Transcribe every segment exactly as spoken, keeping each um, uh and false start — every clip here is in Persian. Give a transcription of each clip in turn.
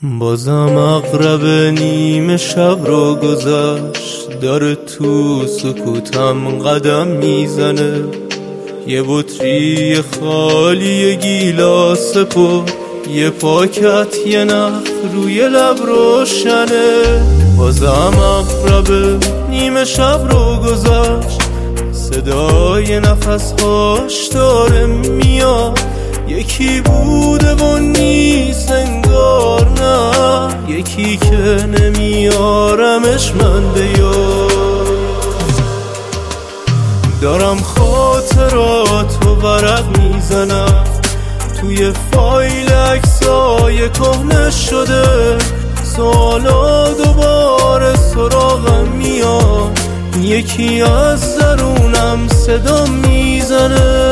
بازم اقرب نیمه شب رو گذشت، داره تو سکوتم قدم میزنه. یه بطری خالی گیلاس پر، یه پاکت یه نخ روی لب روشنه. بازم اقرب نیمه شب رو گذشت، صدای نفسهاش داره میاد. یکی بوده و نیست انگار، نه یکی که نمیارمش من به یاد. دارم خاطراتو ورق میزنم، توی فایل عکسای کهنه شده. سالا دوباره سراغم میاد، یکی از درونم صدا میزنه.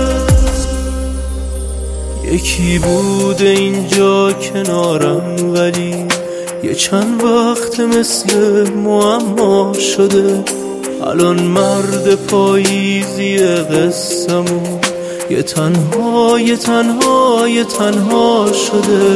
یکی بوده اینجا کنارم، ولی یه چند وقت مثل معما شده. الان مرد پاییزی قصه‌مون یه تنها یه تنها یه تنها شده.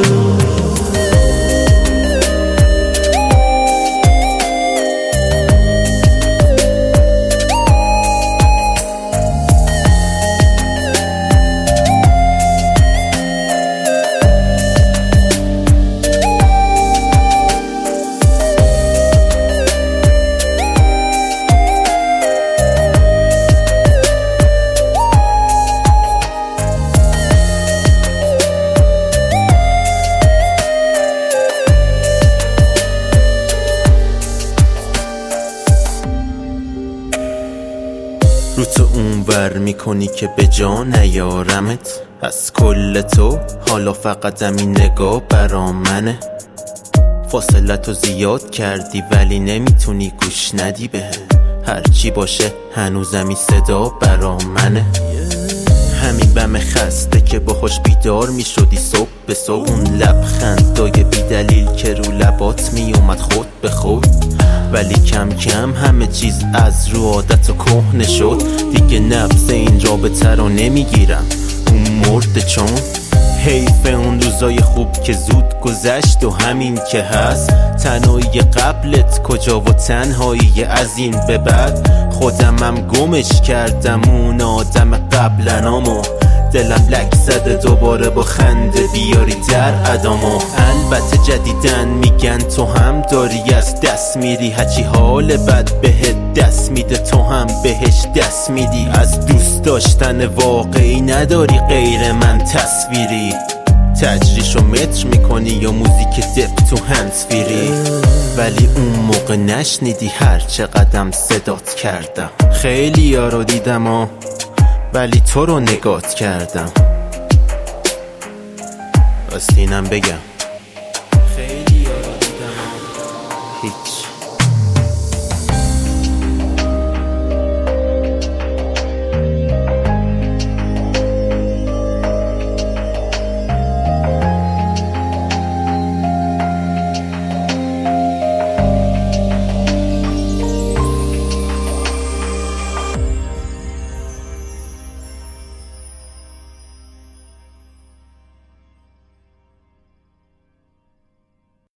رو تو اونور میکنی که به جا نیارمت. از کل تو حالا فقط همین نگاه برا منه. فاصله تو زیاد کردی ولی نمیتونی گوش ندی به هرچی باشه هنوزم این صدا برا منه. همین بم خسته که باهاش بیدار میشدی صبح به صبح، اون لبخندای بی دلیل که رو لبات میومد خود به خود. ولی کم کم همه چیز از رو عادت و کهنه شد. دیگه نفس این رابطه رو نمیگیرم، اون مرده. چون حیف اون روزای خوب که زود گذشت و همین که هست. تنهایی قبلت کجا و تنهایی از این به بعد. خودمم گمش کردم اون آدم قبلنامو. دلم لک زده دوباره با خنده بیاری در ادامو. البته جدیدن میگن تو هم داری از دست میری، هرچی حال بد بهت دست میده تو هم بهش دست میدی. از دوست داشتن واقعی نداری غیر من تصویری. تجریشو متر میکنی یا موزیک دپ تو هندزفری. ولی اون موقع نشنیدی هر چه قدم صدات کردم. خیلی یارو دیدم و ولی تو رو نگات کردم. راستینم بگم خیلی یارو دیدم هیچ